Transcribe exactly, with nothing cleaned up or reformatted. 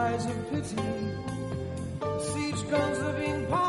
cries of pity. Siege guns are being powered